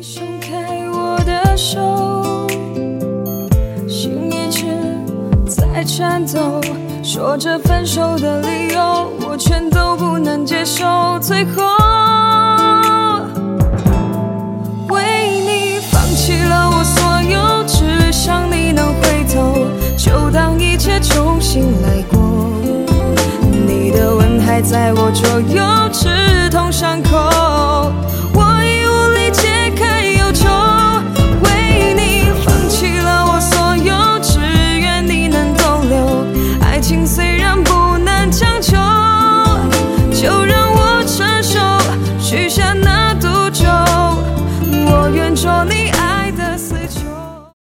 你松开我的手，心一直在颤抖，说着分手的理由，我全都不能接受。最后为你放弃了我所有，只想你能回头，就当一切重新来过。你的吻还在我左右，刺痛伤口。